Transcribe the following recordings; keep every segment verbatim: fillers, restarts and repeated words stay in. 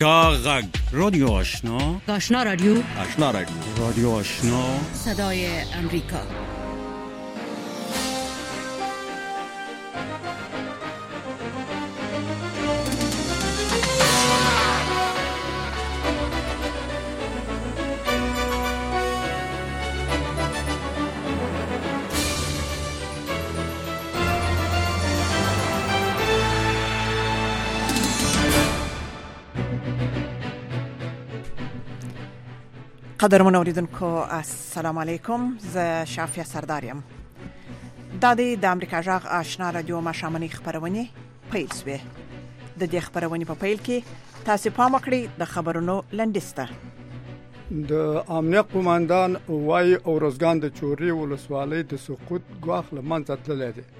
غږ رادیو آشنا آشنا رادیو آشنا رادیو رادیو آشنا صدای امریکا. قدرمن اوریدونکو السلام علیکم، زه شافیه سردارم. دا د امریکا جغ آشنا رادیو مشامنی خبرونه پیل شوه. د دې خبرونه په پیل کې تاسو پام وکړئ د خبرونو لنډیسته. د امنیت قوماندان وای او روزګان د چوري ولسوالۍ د سقوط غواخ لمنځه تللی دی.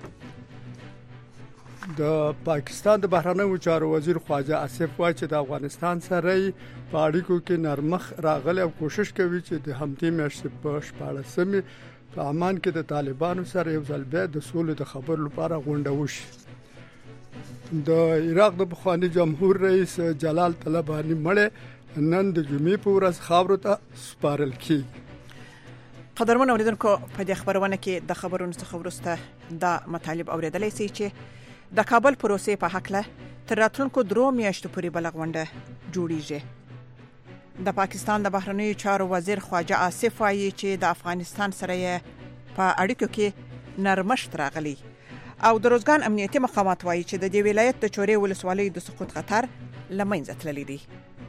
د پاکستان د بهرنیو چارو وزیر خواجه آصف وای چې د افغانستان سره په اړیکو کې نرمخ راغلی او کوشش کوي چې د همدې میاشتې په شپاړسمې په عمان کې د طالبانو سره یو ځل بیا د سولې د خبرو لپاره غونډه وشي. د عراق د بخوانی جمهور رئیس جلال طلبانی مړ نن د جمعې په ورځ خاورو ته سپارل کیږي. قدرمن اوریدونکو په دې خبرونه کې د خبرونو څخه وروسته دا مطالب اوریدلای شئ چې د کابل پروسې په حق له تر راتلونکو درو میاشتو پورې بلغونډه جوړیږي. د پاکستان د بهرنیو چارو وزیر خواجه آصف وایي چې د افغانستان سره په اړیکو کې نرمښت راغلی او د روزګان امنیتي مقامات وایي چې د دې ولایت د چوري ولسوالۍ د سقوط خطر لمنځه تللی دی.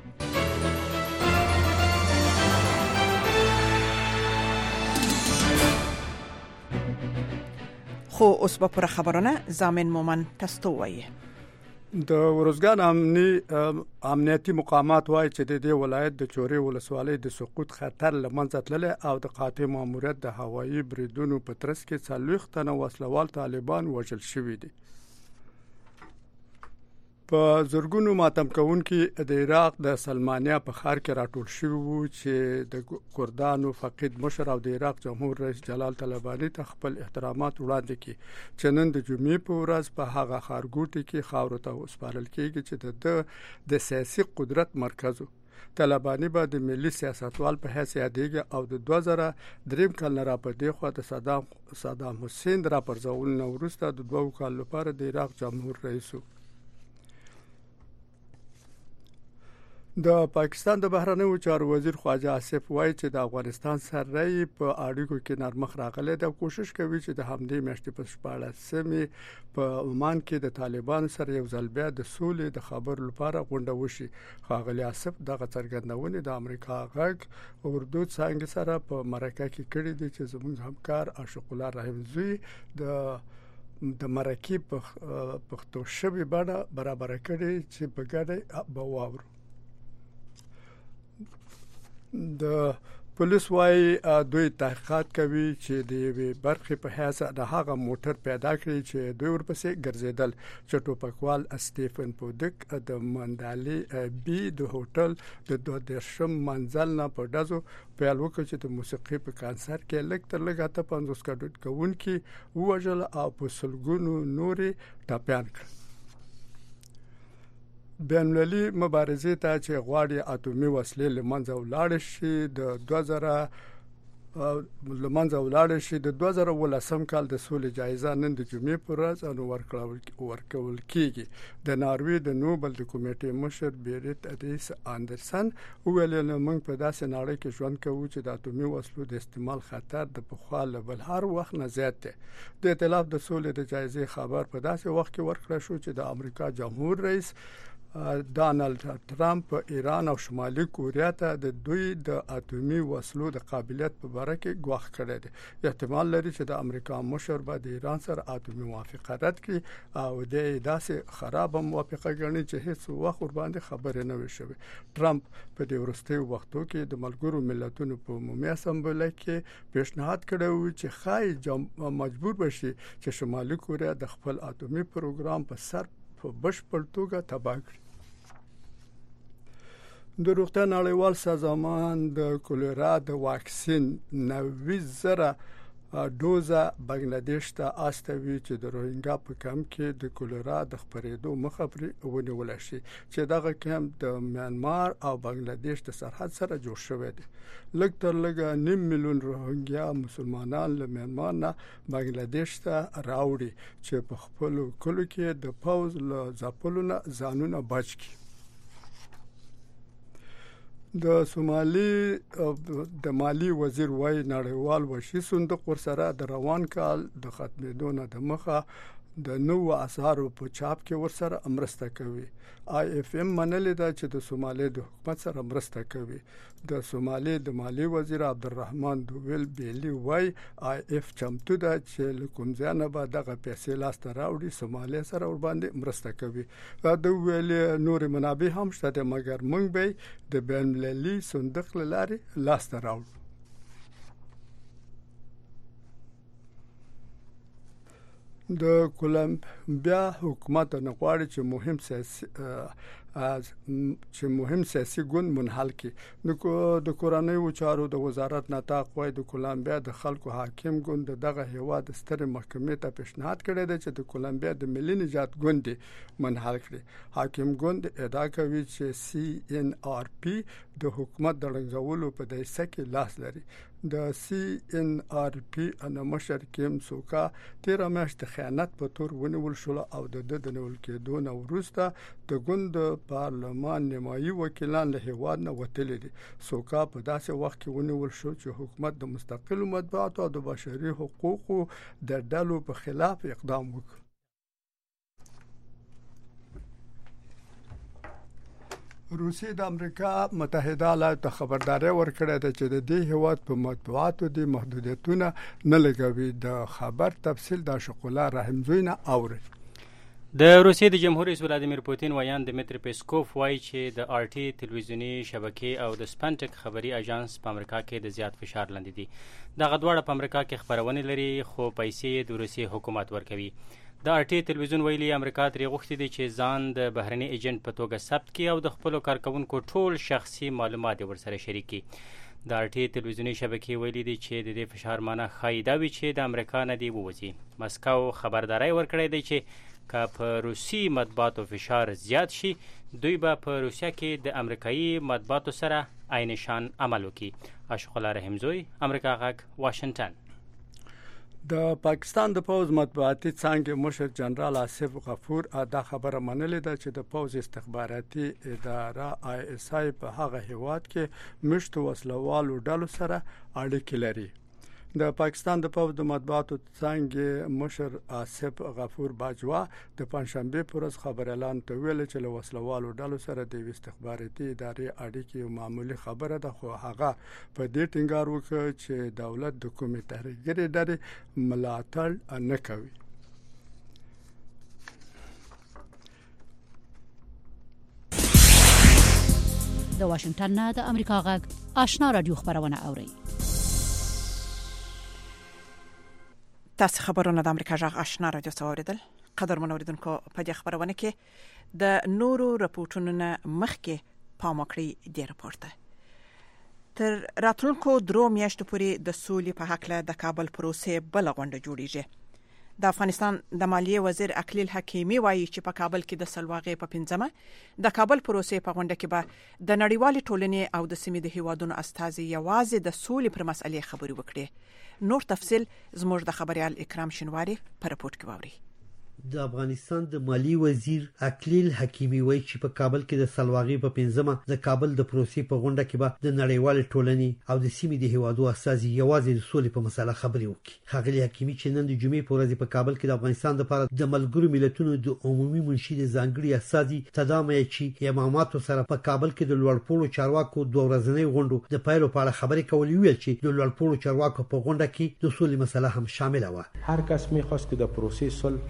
خو اوس به پر خبرونه زامن مومن تاسو وایي. د روزګان امني امنیتي مقامات وایي چې د دې ولایت د چوري ولسوالۍ د سقوط خطر لمنځه تللی او د قاطع ماموریت د هوایي بریدونو په ترڅ کې څلوېښت تنه وسلوال طالبان وژل شوي دي. په زرګونو ماتم کوونکي د عراق د سلمانیا په ښار کې راټول شوي وو چې د کردانو فقید مشر او د عراق جمهور رئیس جلال طلبانی ته خپل احترامات وړاندې کړي چې نن د جمعې په ورځ په هغه ښارګوټي کې خاورو ته وسپارل کېږي چې د د سیاسي قدرت مرکز و. طلبانی به د ملي سیاستوال په حیث یادېږي او د دوه زره دریم کال نه راپدې خو د صدام صدام حسین را پرځول نو وروسته د دوه کال لپاره د عراق جمهور رئیس و. د پاکستان د بهرنیو چارو وزیر خواجه آصف وایي چې د افغانستان سره په اړیکو کې نرمخ راغلی دی او کوشش کوي چې د همدې میاشتې په شپاړسمې په عمان کې د طالبانو سره یو ځل بیا د سولې د خبرو لپاره غونډه وشي. ښاغلی آصف دغه څرګندونې د امریکا غږ اردو څانګې سره په مرکه کې کړې دي چې زموږ همکار عاشق الله رحیم زوی د د مرکې په پښتو ژبه باندې برابر کړي چې په ګډه به واورو. د پولیس وايي دوی تحقیقات کوي چې د یوې برخې په حیث د هغه موټر پیدا کړی چې دوی ورپسې ګرځیدل چې ټوپکوال استیفن پودک د مندالي بي د هوټل د دوه درشم منزل نه په دازو پیل وکړ چې د موسیقي په کانسرت کې لږ تر لږه ته پنځوس کډوټ کوونکي وژل او په سلګونو نوري ټاپیان کړ. بین‌المللي مبارزې ته چې غواړي اټومي وسلې لمنځه ولاړ شي د دوه زره لمنځه ولاړ شي د دوه زره ولسم کال د سولې جایزه نن د جمعې پر ورځ ورکول کیږي. د ناروې د نوبل د کمیټې مشر بیریت اډیس اندرسن ویل نو موږ په داسې نړۍ کې ژوند کوو چې د اټومي وسلو د استعمال خطر د پخوا له بل هر وخت نه زیات دی. د ائتلاف د سولې د جایزې خبر په داسې وخت کې ورکړل شو چې د امریکا جمهور رئیس ډانلډ ټرمپ ایران او شمالي کوریا ته د دوی د اټومي وسلو د قابلیت په اړه کې ګواښ کړی دی. احتمال لري چې د امریکا مشر به د ایران سره اټومي موافقه رد کړي او د داسې خراب موافقه ګڼي چې هیڅ وخت ور باندې خبرې نه وي شوې. ټرمپ په دې وروستیو وختو کې د ملګرو ملتونو په عمومي اسامبلې کې پیشنهاد کړی و چې خای مجبور بشي چې شمالي کوریا د خپل اټومي پروګرام په سر په بشپړ توګه تباه کړي. د روغتیا نړیوال سازمان د کولرا د واکسین نوي زره دوزه بنگلاديش ته استوي چې د روهینګا په کم کې د کولرا د خپرېدو مخه پرې ونیول شي چې دغه کم د میانمار او بنگلاديش د سرحد سره جوړ شوی دی. لږ تر لږه نیم میلیون روهینګا مسلمانان له میانمار نه بنگلاديش ته راوړي چې په خپل کلو کې د پوز له ځپلو نه ځانونه بچ کړي. د سومالي د مالی وزیر وای نړیوال وشي صندوق ورسره د روان کال د ختمېدو نه د مخه د نوو اسعارو په چاپ کې ورسره مرسته کوي. آی اف ام منلې ده چې د سومالي د حکومت سره مرسته کوي. د سومالي د مالی وزیر عبدالرحمن دویل بیلی وای آی اف چمتو ده چې لکم ځانه به دغه پیسې لاس ته راوړي سومالي سره ور باندې مرسته کوي. د ویل نور منابع هم شته مګر موږ به د بین المللي صندوق لاري لاس ته راوړو. د کولمبیا حکومت نه غواړي چې مهم سیاسي از چې مهم سیاسي ګوند منحل کړي. نو د کورنیو چارو د وزارت نطاق وای د کولمبیا د خلکو حاکم ګوند دغه هیواد ستر محکمې ته پیشنهاد کړی دی چې د کولمبیا د ملي نجات ګوند منحل کړي. حاکم ګوند ادعا کوي چې سی ان آر پی د حکومت د رنګولو په دایسه کې لاس لري. د سی ان آر پی ان مشر کیم سوکا تیر میاشت د خیانت په تور ونیول شو او د د نول کېدو نو وروسته د ګوند پارلمان نیمایي وکیلان له هیواد نه وتلي دي. سوکا په داسې وخت کې ونیول شو چې حکومت د مستقل مطبوعاتو او د بشري حقوقو د ډلو په خلاف اقدام وکړ. روسیه د امریکا متحده ایالاتو خبرداري ورکړه ده چې د دې هیواد په مطبوعاتو د محدودیتونه نه لګوي. د خبر تفصیل د شقولا رحمزوینه اوري. د روسیې د جمهور رئیس ولادیمیر پوتین ویان دمیتری پیسکوف وایي چې د آر ټي تلویزیونی شبکې او د سپنټک خبري اژانس په امریکا کې د زیات فشار لاندې دي. دغه دواړه په امریکا کې خبرونه لري خو پیسې د روسیې حکومت ورکوي. د آر ټي تلویزیون ویلي امریکا ترې غوښتي دي چې ځان د بهرني ایجنټ په توګه ثبت کړي او د خپلو کارکوونکو ټول شخصي معلومات ورسره شریک کړي. د آر ټي تلویزیونی شبکې ویلي دي چې د دې فشار معنی ښایي دا وي چې د امریکا نه دی ووځي. مسکو خبرداری ورکړی دی چې که په روسي مطبوعاتو فشار زیات شي دوی به په روسیه کې د امریکایي مطبوعاتو سره عین شان عمل وکړي. اشقلا رحمزوی، امریکا غږ، واشنگټن. د پاکستان د پوز مطبوعاتي څانګې مشر جنرال آصف غفور دا خبره منلې ده چې د پوز استخباراتي اداره آی اس آی په هغه هیواد کې مشت وسلوالو ډلو سره اړیکې لري. د پاکستان د پوز د مطبوعاتو څنګه مشر آصف غفور باجوا د پنځشنبه پر ورځ خبر اعلان ته ویل چې له وسلوالو ډلو سره د استخباراتي ادارې اړیکې معمولی خبره ده خو هغه په دې ټینګار وکړ چې دولت د کومې تحریکګرې ډلې ملاتړ نه کوي. د واشنگټن نه د امریکا غږ آشنا رادیو خبرونه اوري. تاسو خبرونه د امریکا غږ آشنا رادیو څوریدل. قدرمن اوریدونکو په دې خبرونه کې د نورو راپورټونو نه مخکې پام وکړئ. د راپورټه تر راتلونکو درو میاشتو پورې د سولې په حق له د کابل پروسې بل غونډه جوړیږي. د افغانستان د مالیې وزیر اکلیل حکیمی وایي چې په کابل کې د سلواغې په پنځمه د کابل پروسې په غونډه کې به د نړیوالې ټولنې او د سیمې د هیوادونو استازي یوازې د سولې پر مسلې خبرې وکړي. نور تفصیل زموږ د خبريال اکرام شنواری په رپورت کې واوري. د افغانستان د مالی وزیر اکلیل حکیمی وایي چې په کابل کې د سلواغې په پنځمه د کابل د پروسې په غونډه کې به د نړیوال ټولنې او د سیمې د هیوادو استازي یوازې د سولې په مسله خبرې وکړي. ښاغلي حکیمی چې نن د جمعې په ورځ په کابل کې د افغانستان لپاره د ملګرو ملتونو د عمومي منشي د ځانګړي استازي تدامه چې اماماتو سره په کابل کې د لوړپوړو چارواکو دوه ورځنۍ غونډو د پایلو په اړه خبرې کولې ویل چې د لوړپوړو چارواکو په غونډه کې د سولې مسله هم شامل و. هر کس می‌خواست که د پروسې صلح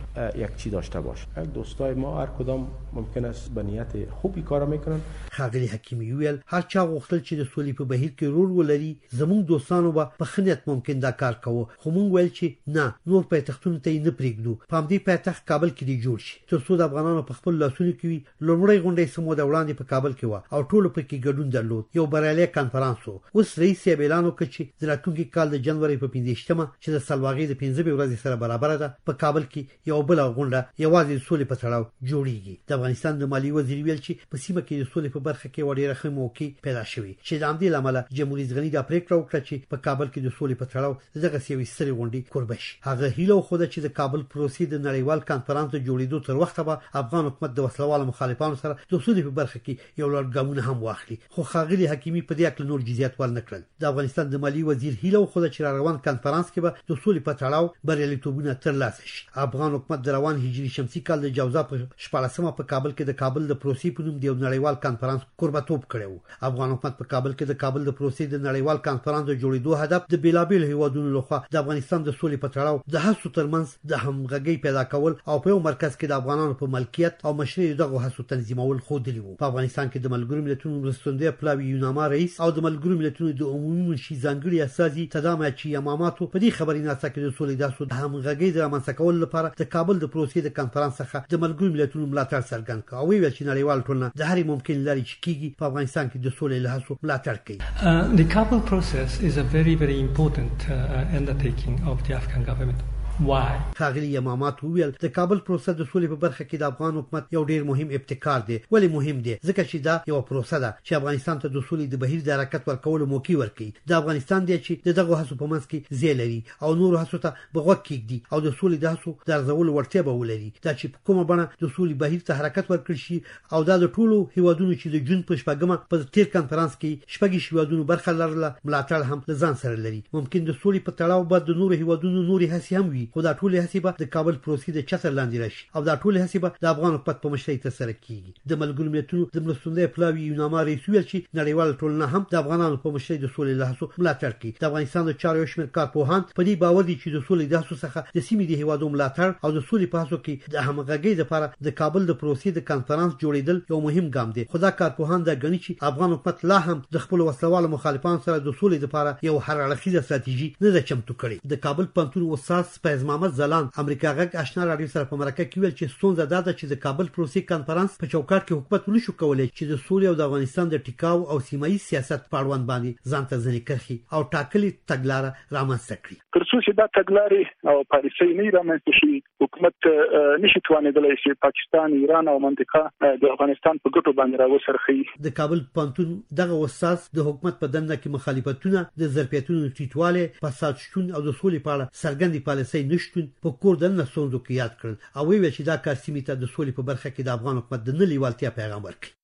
یک چی داشته باشه. دوستای ما هر کدام ممکن است به نیت خوبی کار میکنن. ښاغلي حکیمي ویل هر چا غوښتل چې د سولې په بهیر کې رول ولري، زموږ دوستانو به په خنیت ممکن دا کار کوو، خو موږ ویل چې نه، نور پایتختونو ته یې نه پرېږدو، په همدې پایتخت کابل کې دی جوړ شي تر څو د افغانانو په خپل لاسونو کې وي. لومړی غونډه څه موده وړاندې په کابل کې وه او ټولو پکې ګډون درلود. یو بریالی کنفرانس و. اوس رئیس صاحب اعلان وکړ چې د راتلونکي کال د جنوري په پنځویشتمه چې د سلواغې د پنځمې ورځې سره برابره ده، په کابل کې یو بله غونډه یوازې د سولې په تړاو جوړیږي. د افغانستان د مالیې وزیر ویل چې په سیمه کې د سولې په برخه کې یوه ډېره ښه موقع پیدا شوې چې د همدې له امله جمهور رئیس غني دا پرېکړه وکړه چې په کابل کې د سولې په تړاو دغسې یوې سترې غونډې کوربه شي. هغه هیله وښوده چې د کابل پروسې د نړیوال کنفرانس د جوړېدو تر وخته به افغان حکومت د وسلوالو مخالفانو سره د سولې په برخه کې یو لړ ګامونه هم واخلي. خو ښاغلي حکیمي په دې اړه نور جزئیات ورنه کړل. د افغانستان د مالیې وزیر هیله وښوده چې روان کنفرانس کې به د سولې په تړاو بریالیتوبونه ترلاسه شي. افغان حکومت د روان هجري شمسي کال د جوزا په شپاړسمه په کابل کې د کابل د پروسې په نوم د یو نړیوال کنفرانس کوربهتوب کړی و. افغان حکومت په کابل کې د کابل د پروسې د نړیوال کنفرانس د جوړېدو هدف د بیلابیلو هیوادونو لخوا د افغانستان د سولې په تړاو د هڅو ترمنځ د همغږۍ پیدا کول او په یو مرکز کې د افغانانو په ملکیت او مشرۍ دغه هڅو تنظیمول ښودلي وو. په افغانستان کې د ملګرو ملتونو مرستندوی پلاوي یوناما رئیس او د ملګرو ملتونو د عمومي منشي ځانګړي استازي تدامه چې اماماتو په دې خبریناسه کې د سولې د هڅو د همغږۍ د رامنځته کولو لپاره د کابل د پروسې د کنفرانس څخه د ملګرو ملتونو ملاتړ څرګند کړ او ویل چې نړیوال ټولنه د هرې ممکن لارې چې کیږي په افغانستان کې د سولې له هڅو ملاتړ کوي. Uh, the Kabul process is a very very important uh, undertaking of the Afghan government. Why? ښاغلي امامات وویل د کابل پروسه د سولې په برخه کې د افغان حکومت یو ډیر مهم ابتکار دی. ولې مهم دی؟ ځکه چې دا یو پروسه ده چې افغانستان ته د سولې د بهیر د حرکت ورکولو موقع ورکوي. د افغانستان دی چې د دغه هڅو په منځ کې ځای لري او نور هڅو ته به غوږ کېږدي او د سولې د هڅو د ارزولو وړتیا به ولري. دا چې په کومه بڼه د سولې بهیر ته حرکت ورکړل شي او دا د ټولو هیوادونو چې د جون په شپږمه په تیر کنفرانس کې شپږ هیوادونو برخه لرله ملاتړ هم له ځان سره لري. ممکن د سولې په تړاو به د نورو هیوادونو نورې هڅې هم وي، خو دا ټولې هڅې به د کابل پروسې د چتر لاندې راشي او دا ټولې هڅې به د افغان حکومت په مشرۍ ترسره کیږي. د ملګرو ملتونو د مرستندوی پلاوي یوناما رئیس ویل چې نړیواله ټولنه هم د افغانانو په مشرۍ د سولې له هڅو ملاتړ کوي. د افغانستان د چارو یو شمېر کارپوهان په دې باور دي چې د سولې د هڅو څخه د سیمې د هیوادو ملاتړ او د سولې په هڅو کې د همغږۍ لپاره د کابل د پروسې د کنفرانس جوړېدل یو مهم ګام دی. خو دا کارپوهان دا ګڼي چې افغان حکومت لا هم د خپل وسلوالو مخالفانو سره د سولې لپاره یو هر اړخیزه ستراتیژي نه ده چمتو کړې. د کابل پوهنتون استاد فیض محمد ځلان امریکا غږ آشنا راډیو سره په مرکه کې ویل چې ستونزه دا ده چې د کابل پروسې کنفرانس په چوکاټ کې حکومت ونشو کولای چې د سولې او د افغانستان د ټیکاو او سیمایي سیاست په اړوند باندې ځان ته ځینې کرښې او ټاکلې تګلاره رامنځته کړي. تر څو چې دا تګلارې او پالیسۍ نه رامنځته شي، حکومت نشي توانېدلی چې پاکستان، ایران او منطقه د افغانستان په ګټو باندې راوڅرخي. د کابل پوهنتون دغه استاد د حکومت په دنده کې مخالفتونه، د ظرفیتونو ټیټوالی، فساد شتون او د سولې په اړه څرګندې پالیسۍ نشتون په کور دننه ستونزو کې یاد کړل او ویل چې دا کار سیمې ته د سولې په برخه کې د افغان حکومت د نه لیوالتیا پیغام ورکړي.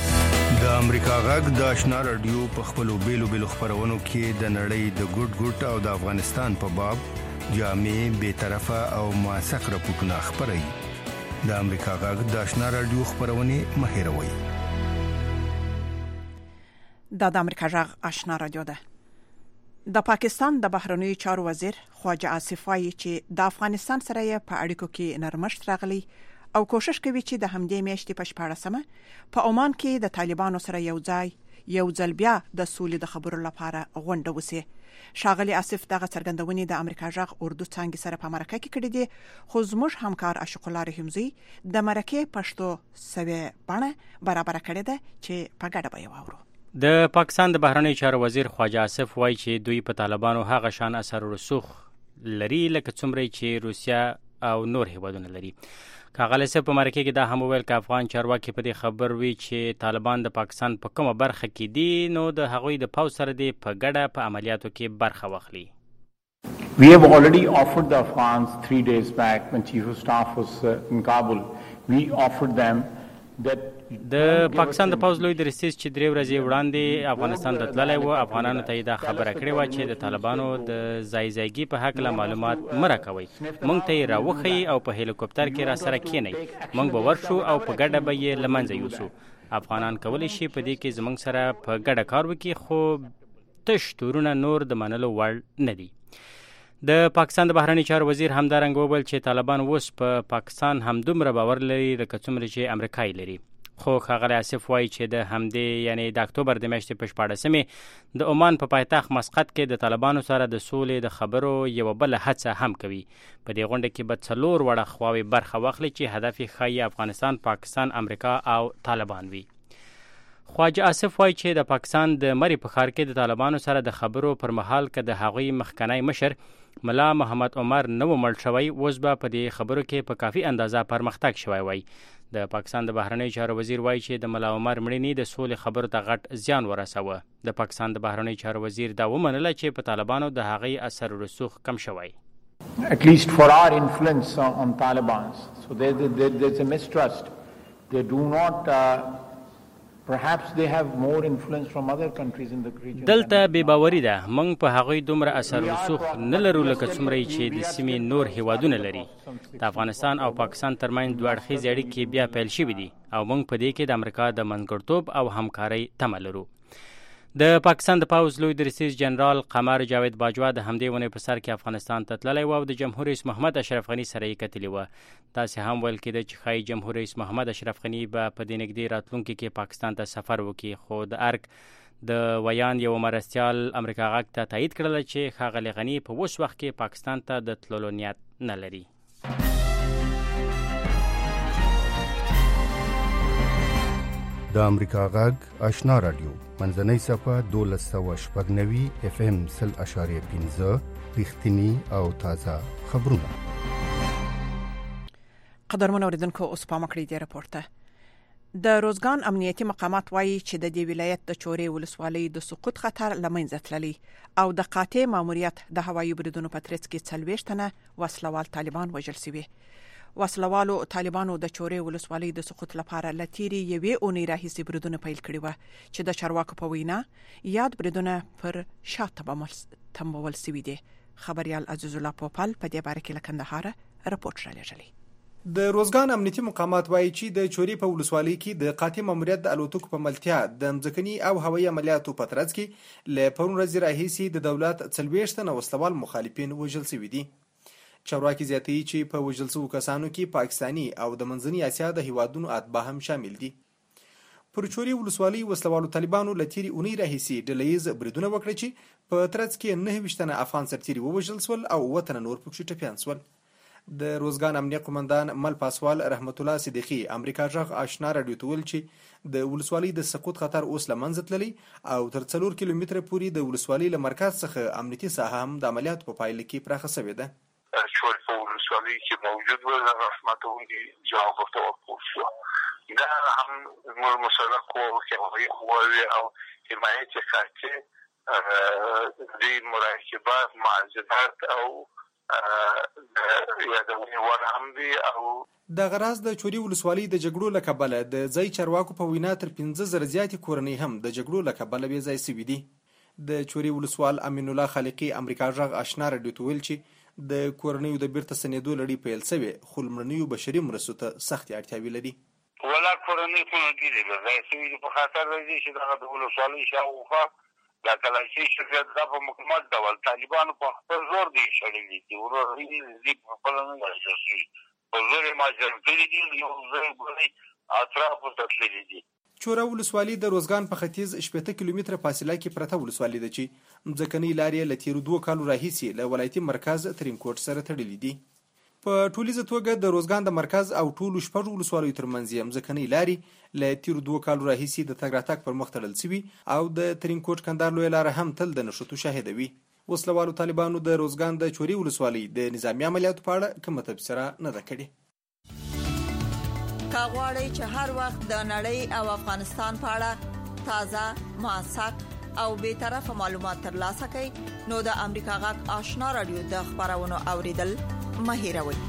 د امریکا غږ د آشنا رادیو په خپلو بیلو بیلو خبرونو کې د نړۍ د ګډ ګډ او د افغانستان په باب جامع، بیطرفه او موثق راپورټونه خپروي. د امریکا غږ د آشنا رادیو خبرونه مه هېروئ. دا د امریکا غږ آشنا رادیو ده. د پاکستان د بهرنیو چارو وزیر خواجه آصف وايي چې د افغانستان سره یې په اړیکو کې نرمښت راغلی او کوشش کوي چې د همدې میاشتې په شپاړسمه په عمان کې د طالبانو سره یو ځای یو ځل بیا د سولې د خبرو لپاره غونډه وسي. ښاغلي آصف دغه څرګندونې د امریکا غږ اردو څانګې سره په مرکه کې کړې دي، خو زموږ همکار عاشق الله رحیمزی د مرکې پښتو سوي بڼه برابر کړې ده چې په ګډه به یې واورو. د پاکستان د بهرنیو چارو وزیر خواجه آصف وایي چې دوی په طالبانو هغه شان اثر رسوخ لري لکه څومره چې روسیا او نور هیوادونه لري. ښاغلی صاحب په مرکه کې دا هم وویل که افغان چارواکي په دې خبر وي چې طالبان د پاکستان په کومه برخه کې دي نو د هغوی د پوځ سره دې په ګډه په عملیاتو کې برخه واخلي. We have already offered the Afghans three days back when Chief of Staff was uh, in Kabul. We offered them that د پاکستان د پوځ لوی درستیز چې درې ورځې وړاندې افغانستان ته تللی و، افغانانو ته یې دا خبره کړې وه چې د طالبانو د ځای ځایګي په هکله معلومات مه راکوئ، موږ ته یې راوښیئ او په هلیکوپټر کې را سره کښېنئ، موږ به ورشو او په ګډه به یې له منځه یوسو. افغانان کولی شي په دې کې زموږ سره په ګډه کار وکړي، خو تش تورونه نور د منلو وړ نه دي. د پاکستان د بهرنی چارو وزیر همدارنګه وویل چې طالبان اوس په پا پاکستان همدومره باور لري لکه څومره چې امریکایي لري. خو ښاغلی آصف وایي چې د همدې یعنی د اکتوبر د میاشتې په شپاړسمې د عمان په پایتخت مسقط کې د طالبانو سره د سولې د خبرو یوه بله هڅه هم کوي. په دې غونډه کې به څلور وړه خواوې برخه واخلي چې هدف یې ښایي افغانستان، پاکستان، امریکا او طالبان وي. خواجه آصف وایي چې د پاکستان د مرې په ښار کې د طالبانو سره د خبرو پر مهال که د هغوی مخکنی مشر ملا محمد عمر نه و مړ شوی، اوس به په دې خبرو کې په کافي اندازه پرمختګ شوی وای. د پاکستان د بهرنی چارو وزیر وایي چې د ملا عمر مړینې د سولې خبرو ته غټ زیان ورسوه. د پاکستان د بهرنی چارو وزیر دا ومنله چې په طالبانو د هغې اثر و رسوخ کم شوی. At least for our influence on Taliban, so there, there, there's a mistrust. They do not uh, perhaps they have more influence from other countries in the region. دلته بې باوري ده. موږ په هغوی دومره اثر و رسوخ نه لرو لکه څومره چې د سیمې نور هیوادونه لري. د افغانستان او پاکستان ترمنځ دوه اړخیزې اړیکې بیا پیل شوي دي او موږ په دې کې د امریکا د منځګړتوب او همکارۍ تمه لرو. د پاکستان د پوځ لوی درستیز جنرال قمر جاوید باجوا د همدې ونې په سر کې افغانستان ته تللی و او د جمهور رئیس محمد اشرف غني سره یې کتلي وه. داسې هم ویل کېده چې ښایي جمهور رئیس محمد اشرف غني به په دې نږدې راتلونکي کې پاکستان ته سفر وکړي. خو د ارګ د ویان یو مرستیال امریکا غږ ته تایید کړله چې ښاغلی غني په اوس وخت کې پاکستان ته د تللو نیت نه لري. د امریکا غږ آشنا رادیو منځنۍ صفحه دولس سوه شپږ نوي اف ام سل اشاریه پنځه رښتینی او تازه خبرونه. قدرمن اوریدونکو اوس پام کړئ د راپور ته. د روزګان امنیتي مقامات وایي چې د دې ولایت د چورې ولسوالۍ د سقوط خطر له منځه تللی او د قاطع ماموریت د هوایي بریدونو په ترڅ کې څلوېښت تنه وسلوال طالبان وژل شوي. وسلوالو طالبانو د چورې ولسوالۍ د سقوط لپاره له تیرې یوې اونۍ راهیسې بریدونه پیل کړي وه چې د چارواکو په وینا یاد بریدونه پر شا تمبول شوي دي. خبریال عزیز الله پوپل په دې باره کې له کندهاره راپورټ رالیږلی. د روزګان امنیتي مقامات وایي چې د چورې په ولسوالۍ کې د قاطع ماموریت د الوتکو په ملتیا د مځکني او هوایي عملیاتو په ترڅ کې له پرون ورځې راهیسې د دولت څلوېښت تنه وسلوال مخالفین وژل شوي دي. چارواکي زیاتوي چې په وژل شوو کسانو کې پاکستاني او د منځنۍ اسیا د هیوادونو اتباع هم شامل دي. پر چورې ولسوالۍ وسلوالو طالبانو له تیرې اونۍ راهیسې ډله ییز بریدونه وکړه چې په ترڅ کې نهه ویشت تنه افغان سرتیري ووژل شول او اووه تنه نور پکې ټپیان شول. د روزګان امنیه قومندان مل پاسوال رحمت الله صدیقي امریکا غږ آشنا راډیو ته ویل چې د ولسوالۍ د سقوط خطر اوس له منځه تللی او تر څلور کیلومتره پورې د ولسوالۍ له مرکز څخه امنیتي ساحه هم د عملیاتو په پایله کې پراخه شوې ده. چورې په ولسوالۍ کې موجود و د رحمتونکي جواب ورته ورکړل شو. دا هم زموږ مسلک و چې هغوی قواوې او حمایت یې قاطع دې مراقبات معذرات او یادونې وړ هم دي. او دغه راز د چورې ولسوالۍ د جګړو له کبله د ځای چارواکو په وینا تر پنځه زره زیاتې کورنۍ هم د جګړو له کبله بې ځای شوي دي. د چورې ولسوال امین الله خالقي امریکا غږ آشنا راډیو ته ویل چې د کورنیو د بیرته ستنېدو لړۍ پیل شوې خو لومړنیو بشري مرستو ته سختې اړتیاوې لري. ولا کورنۍ خو نه دي بې ځای شوي دي په خاطر د دې چې دغه د ولسوالۍ شاوخوا دا کلاشي شرکت دا په مکمل ډول طالبانو په خپل زور دي شړلي دي. وروري دي په خپل نه راځي په زور یې ماجر کړي دي یو ځای بلې اطرافو ته تللي دي. چوره ولسوالۍ د روزګان په ختیځ شپېته کیلومتره فاصله کې پرته ولسوالۍ ده چې مځکنۍ لارې له تیرو دوه کالو راهیسې له ولایتي مرکز ترینکوټ سره تړلي دي. په ټولیزه توګه د روزګان د مرکز او ټولو شپږو ولسوالیو ترمنځ یې مځکنۍ لارې له تیرو دوه کالو راهیسې د تګ راتګ پر مخ تړل شوي او د ترینکوټ کندهار لویه لاره هم تل د نښتو شاهده وي. وسلوالو طالبانو د روزګان د چورې ولسوالۍ د نظامي عملیاتو په اړه کومه تبصره نه ده کړې. کا غواړئ چې هر وخت د نړۍ او افغانستان په اړه تازه موثق او به طرفه معلومات ترلاسه کړئ نو د امریکا غږ آشنا رادیو د خبرونو اوریدل مه هیروئ.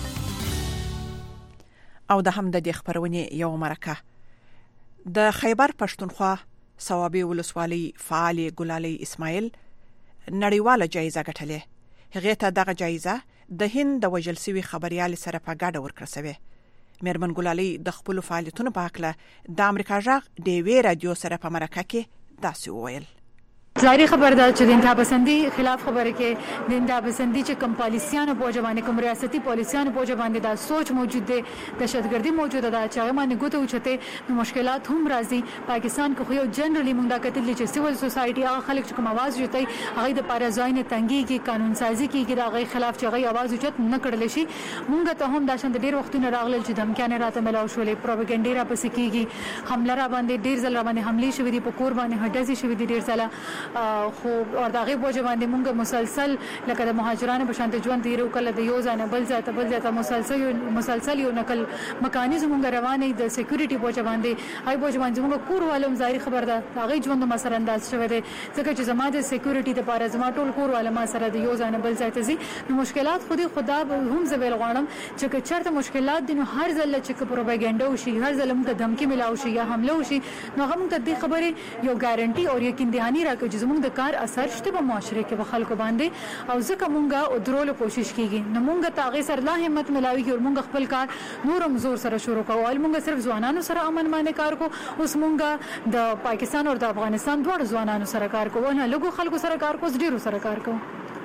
او د هم د خبرونې یو مرکه د خیبر پښتونخوا صوابي ولسوالۍ فعال ګلالي اسماعیل نړیواله جایزه ګټلې. هغه ته دغه جایزه د هند د وژل شوي خبريال سره په ګډه ورکړل شوې. مېرمن ګلالي د خپل فعالیتونو په اړه د امریکا غږ د وی رادیو سره په مرکه کې داسې وویل. ظاهري خبر ده چې د انتها پسندي خلاف خبره کې د انتها پسندي چې کوم پالیسیانو په ځوانه کوم ریاستي پالیسیانو په ځوانه دا سوچ موجود دی دهشتګردي موجوده ده چې هغه باندې ګوتو چته نو مشکلات هم راځي پاکستان کې خو یو جنرالي موږ دا کتل چې سیول سوسايټي هغه خلک چې کوم आवाज جوړي هغه د پارازاین تنګي کې قانون سازي کې د هغه خلاف چې هغه आवाज اوچت نه کړل شي موږ ته هم دا شند ډیر وختونه راغلل چې دمکانه راته ملاو شولې پروپاګاندا را پسې کیږي حمله را باندې ډیر ځل را باندې حمله شوې دي په کور باندې هډزي شوې دي ډیر ځله خو او دغه بوجه باندې مونږ مسلسل لکه د مهاجرانو په شانته ژوند تیرو کله د یو ځانه بل ځای بل ځای مسلسل مسلسل یو نقل میکانیزم مونږ روانه د سکیورټي بوجه باندې هاي بوجه باندې مونږ کور والم ظاهري خبر ده هغه ژوند ما سره انداز شوه دي ځکه چې زما د سکیورټي د پاره زما ټول کور والم ما سره د یو ځانه بل ځای ته زی نو مشکلات خودي خدا هم زویل غواړم چې چرته مشکلات دي نو هر ځل چې پروپاګاندا وشي هر ځل مونږ دمکی ملاو شي یا حمله وشي نو هغه مونږ د خبره یو ګارانټي او یقین دهانی راکړي چې مونږ د کار اثر شته په معاشره کې په خلکو باندې او ځکه مونږه او درولو کوشش کیږي نو مونږ ته هغه سره لا همت ملاوي او مونږ خپل کار نورم زور سره شروع کوو او مونږ صرف ځوانانو سره امن باندې کار کوو اوس مونږه د پاکستان او د افغانستان دوه ځوانانو سره کار کوو نه لګو خلکو سره کار کوو ډیرو سره کار کوو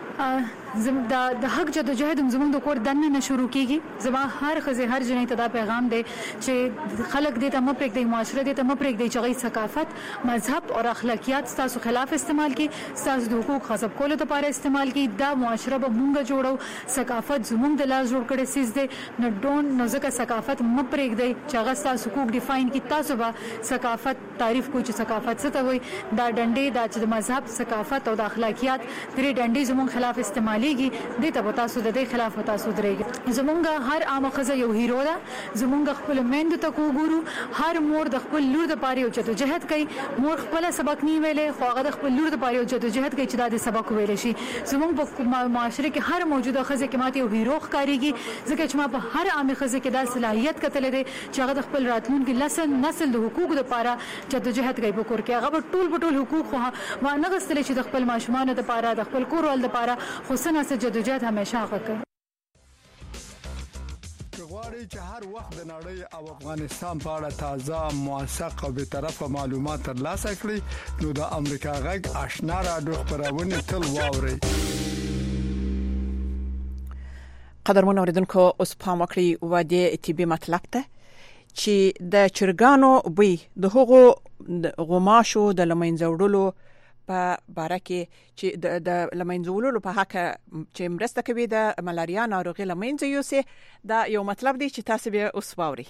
زم د د حق جدوجہد زموږ د کور دنه نه شروع کیږي زما هر خزه هر جنې ته دا پیغام دی چې خلک دې ته مپرک دی معاشره دې ته مپرک دی چې غي ثقافت مذهب او اخلاقیات ستاسو خلاف استعمال کی ستاسو د حقوق غصب کولو لپاره استعمال کی دا معاشره به مونږ جوړو ثقافت زموږ د لاس جوړ کړي سیس دی نو ډون نو ځکه ثقافت مپرک دی چې هغه ستاسو حقوق ډیفاین کی تاسو به ثقافت تعریف کوی چې ثقافت څه ته وي دا ډنډې دا چې د مذهب ثقافت او د اخلاقیات درې ډنډې زموږ خلاف استعماليږي د ته تاسو د دې خلاف تاسو درېږي زمونږ هر عام خزه یو هیرو ده زمونږ خپل مند ته کوګورو هر مور د خپل لور د پاره او جدوجہد کوي مور خپل سبق نی ویلې خو هغه د خپل لور د پاره او جدوجہد کوي چې دا د سبق ویل شي زمونږ په معاشره کې هر موجوده خزه کې ماته یو هیرو ښکاریږي ځکه چې ما په هر عام خزه کې دا صلاحیت کتل دي چې هغه د خپل راتلونکي لسن نسل د حقوق د پاره جدوجہد کوي په کور کې هغه ټول ټول حقوق خو ما نه غستل چې د خپل ماشومان د پاره د خپل کور ول د پاره خو سنه سره جدوجہد همیشه وکړي غواړي چې هر وخت د نړۍ او افغانستان په اړه تازه موثق او به طرفه معلومات ترلاسه کړئ نو د امریکا غږ آشنا رادیو خبرونه تل واوري قدرمن اوریدونکو اوس پام وکړئ و دې اتباع مطلب ته چې د چرګانو بوی د هغو غوماشو د لمنځوړلو په باره کې چې د د لمنځولو په حق چې مرسته کوي د ملاریا ناروغي لمنځه یوسي دا یو مطلب دی چې تاسو به اوس واوري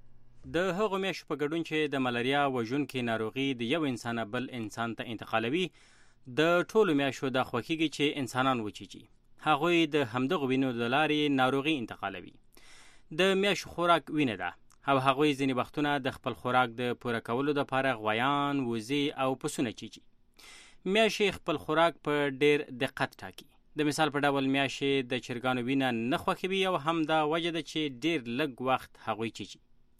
د هغو میاشو په ګډون چې د ملاریا وژونکې ناروغي د یو انسان بل انسان ته انتقالوي د ټولو میاشو د خوخیږي چې انسانان وچیږي هغوی د همدغه وینو د لارې ناروغي انتقالوي د میاشو خوراک وینه ده او هغوی ځینې وختونه د خپل خوراک د پوره کولو لپاره غویان وزې او پسونه چیچي میاشې خپل خوراک په ډیر دقت ټاکي د مثال په ډول میاشې د چرګانو وینه نه خوښوي او هم دا وجه ده چې ډیر لږ وخت هغوی چیچي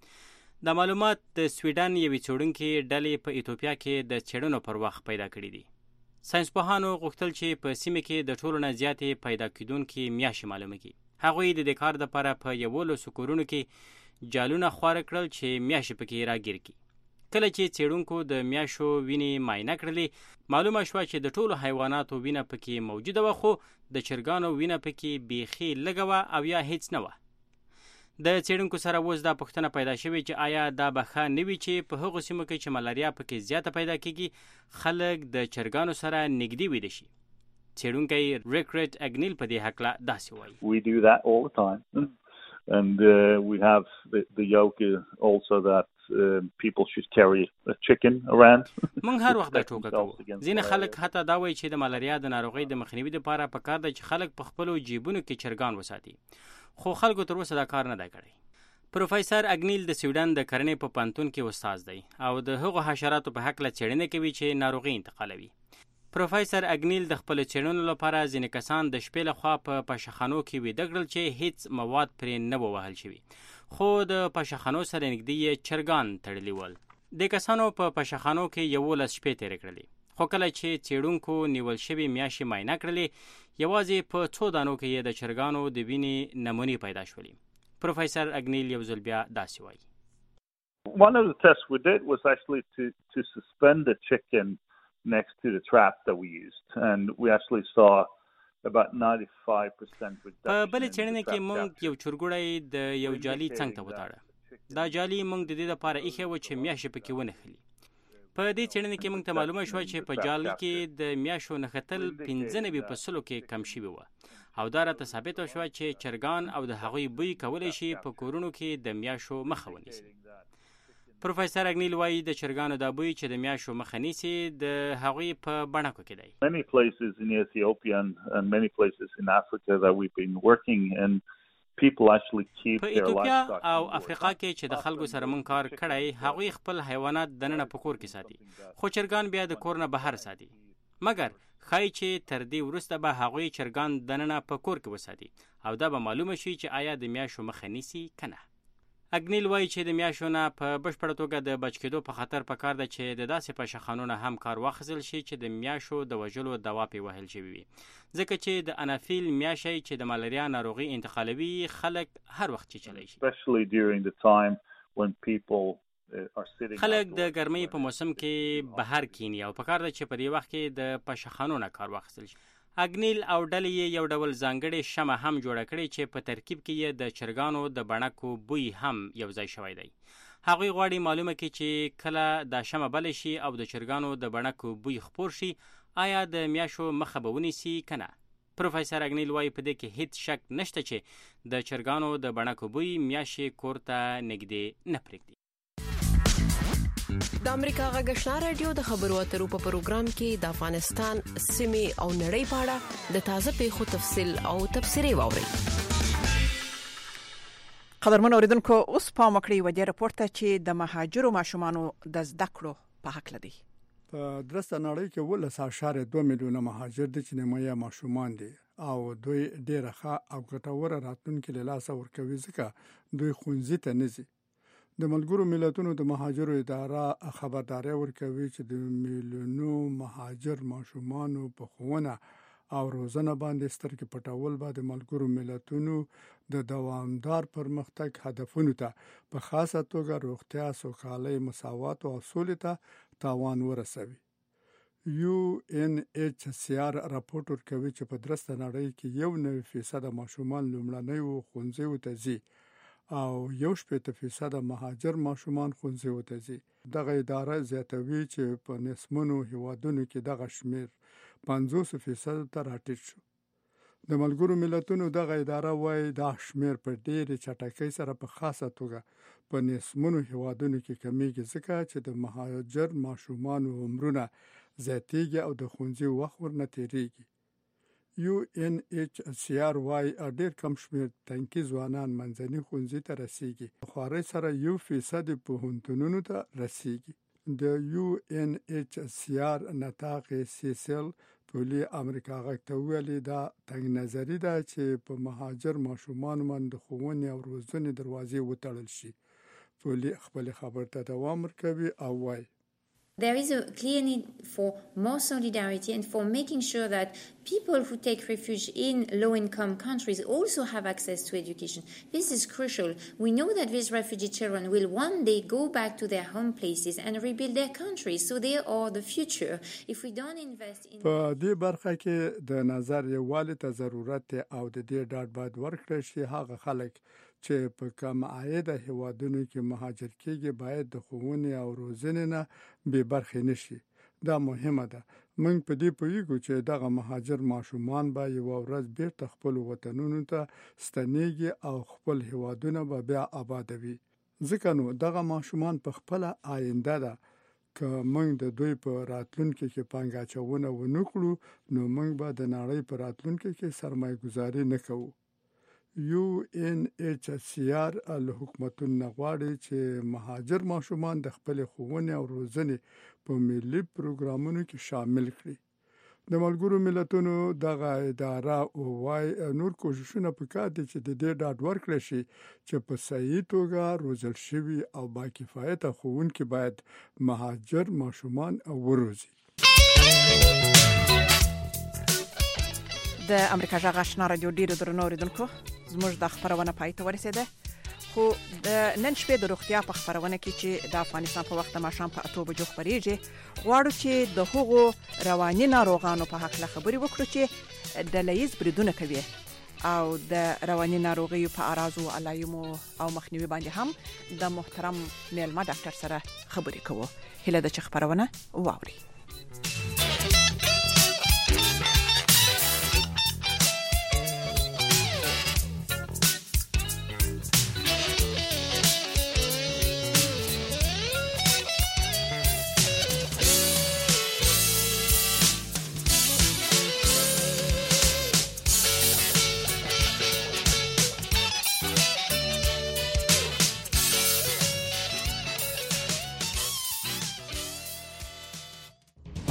دا معلومات د سویډن یوې څېړونکې ډلې په ایتوپیا کې د څېړنو پر وخت پیدا کړي دي ساینسپوهانو غوښتل چې په سیمه کې د ټولو نه زیاتې پیدا کېدونکې میاشې معلومه کړي هغوی د دې کار دپاره په یولسو کورونو کې جالونه خواره کړل چې میاشې پکې راګیر کړي کله چې څېړونکو د میاشو وینې معاینه کړلې معلومه شوه چې د ټولو حیواناتو وینه پکې موجوده وه خو د چرګانو وینه پکې بیخي لږه وه او یا هیڅ نه وه د څېړونکو سره اوس دا پوښتنه پیدا شوې چې آیا دا به ښه نه وي چې په هغو سیمو کې چې ملاریا پکې زیاته پیدا کېږي خلک د چرګانو سره نږدې ویده شي څېړونکی ریکرټ اګنیل په دې هکله داسې وایي We do that all the time and uh, we have the, the yoke also that uh, people should carry a chicken around. موږ هر وخت دا ټوکه کوو ځینې خلک حتی دا وایي چې د ملاریا د ناروغۍ د مخنیوي لپاره پکار ده چې خلک په خپلو جیبونو کې چرګان وساتي خو خلکو تر اوسه دا کار نه دی کړی پروفیسر اګنیل د سویډن د کرنې په پوهنتون کې استاد دی او د هغو حشراتو په هکله څېړنې کوي چې ناروغي انتقالوي پروفیسر اګنیل د خپل څېړنو لپاره ځینې کسان د شپې لخوا په پشخانو کې ویده کړل چې هیڅ مواد پرې نه وو وهل شوي خو د پشخانو سره نږدې یې چرګان تړلي ول د کسانو په پشخانو کې یولس شپې تېرې کړلې خو کله چې څېړونکو نیول شوي میاشې معاینه کړلې یوازې په څو دانو کې یې د چرګانو د وینې نمونې پیدا شولې پروفیسر اګنیل یو ځل بیا داسې وایي One of the tests we did was actually to, to suspend the chicken next to the trap that we used, and we actually saw about ninety-five percent reduction. په بل څېړنه کې موږ یو چورګوړی د یو جالي څنګ ته وتاړه. دا جالي موږ د دې لپاره ایښی و چې میاشتې پکې ونښلي. په دې څېړنه کې موږ ته معلومه شوه چې په جالي کې د میاشو نښتل پنځه نوي په سلو کې کم شوي وه، او دا راته ثابته شوه چې چرګان او د هغوی بوی کولی شي په کورونو کې د میاشو مخه ونیسي. پروفیسور اګنیل وایي د چرګانو دا بوی چې د میاشو مخه نیسي د هغوی په بڼکو کې دی. Many places in Ethiopia and many places in Africa that we've been working and people actually keep په their ایتوپیا livestock. او افریقا کې چې د خلکو سره مونږ کار کړی، هغوی خپل حیوانات دننه په کور کې ساتي، خو چرګان بیا د کور نه بهر ساتي. مګر ښایي چې تر دې وروسته به هغوی چرګان دننه په کور کې وساتي او دا به معلومه شي چې آیا د میاشو مخه نیسي که نه. اګنیل وایي چې د میاشو نه په بشپړه توګه د بچ کېدو په خطر پکار ده چې د داسې پشخانو نه هم کار واخیستل شي چې د میاشو د وژلو دوا پې وهل شوي وي، ځکه چې د انافیل میاشی چې د مالاریا ناروغي انتقالوي خلک هر وخت چیچلی شي. Especially during the time when people are sitting. خلک د ګرمۍ په موسم کې بهر کینی او پکار ده چې په دې وخت کې د پشخانو نه کار واخیستل شي. اګنیل او ډلې یې یو ډول ځانګړې شمع هم جوړه کړې چې په ترکیب کې یې د چرګانو د بڼکو بوی هم یو ځای شوی دی. هغوی غواړي معلومه کړي چې کله دا شمع بلې شي او د چرګانو د بڼکو بوی خپور شي، آیا د میاشو مخه به ونیسي که نه. پروفیسور اګنیل وایي په دې کې هیڅ شک نشته چې د چرګانو د بڼکو بوی میاشې کور ته نږدې نه پرېږدي. د امریکا غږ آشنا رادیو د خبرو اترو په پروګرام کې د افغانستان سیمې او نړۍ په اړه د تازه پیښو تفصیل او تبصرې واورئ. قدرمن اوریدونکو، اوس پام وکړئ و دې راپور ته چې د مهاجرو ماشومانو د زده کړو په حق لدی. په درسته نړۍ کې ولس اشاره دوه میلیونه مهاجر دي چې نیمایه ماشومان دي او دوی ډیره ښه او ګټوره راتلونکې له لاسه ورکوي، ځکه دوی ښوونځي ته نه ځي. د ملګرو ملتونو د مهاجرو اداره خبرداري ورکوي چې د میلیونو مهاجر ماشومانو په ښوونه او روزنه باندې سترګې پټول به د ملګرو ملتونو د دوامدار پرمختګ هدفونو ته په خاصه توګه روغتیا، سوکالۍ، مساوات او سولې ته تاوان ورسوي. یو ان ایچ سی آر راپور ورکوي چې په درسته نړۍ کې یو نوي فیصد ماشومان لومړنۍ ښوونځیو ته ځي او یو شپېته فیصد مهاجر ماشومان ښوونځیو ته ځي. دغه اداره زیاتوي چې په نسبونو هیوادونو کې دغه شمیر پنځوس فیصد ته راټیټ شو. د ملګرو ملتونو دغه اداره وایي دا شمیر په ډېرې چټکۍ سره په خاصه توګه په نسبونو هیوادونو کې کمیږي، ځکه چې د مهاجر ماشومانو عمرونه زیاتیږي او د ښوونځي وخت ورنه تیریږي. یو ان ایچ سی آر وايي ډېر کم شمیر تنکي ځوانان منځني ښوونځي ته رسیږي، خوارۍ سره یو فیصد پوهنتونونو ته رسیږي. د یو ان ایچ سی آر نطاق سیسل ټولي امریکا غږ ته ویلي دا تنګ نظري ده چې په مهاجر ماشومان باندې ښوونې او روزنې دروازې وتړل شي. ټولي خپل خبر ته دوام ورکوي او وايي There is a clear need for more solidarity and for making sure that people who take refuge in low-income countries also have access to education. This is crucial. We know that these refugee children will one day go back to their home places and rebuild their countries, so they are the future. If we don't invest in... په دې برخه کې د نظر یووالي ته ضرورت دی او د دې ډاډ باید ورکړل شي هغه خلک چې په کم عایده هیوادونو کې مهاجر کېږي باید د ښوونې او روزنې نه بې برخې نشي. دا مهمه ده. موږ په دې پوهیږو چې دغه مهاجر ماشومان به یوه ورځ بیرته خپلو وطنونو ته ستنېږي او خپل هیوادونه به بیا آبادوي. ځکه نو دغه ماشومان په خپله آینده ده. که موږ د دوی په راتلونکي کې پانګه اچونه ونه کړو نو موږ به د نړۍ په راتلونکي کې سرمایه ګذاري نه کوو. یو ان ایچ سی آر له حکومتونو غواړي چې مهاجر ماشومان د خپل ښوونې او روزنې په ملي پروګرامونو کې شامل کړي. د ملګرو ملتونو دغه اداره وايي نور کوششونه پکار دي چې د دې ډاډ ورکړي شي چې په صحیح توګه روزل شوي او باکفایته ښوونکي باید مهاجر ماشومان وروزي. د امریکا غږ آشنا رادیو ډیرو درنو اوریدونکو، زموږ د خبرونه پای ته ورسېده. خو د نن شپې د روغتیا په خبرونه کې چې د افغانستان په وخت ماښام په اته بجو خبريږي غواړو چې د هغو رواني ناروغانو په حق له خبري وکړو چې د لیز بریدونه کوي او د رواني ناروغیو په اراضو علایمو او مخنیوي باندې هم د محترم میلمه ډاکټر سره خبرې کوو. هله د چ خبرونه واوري.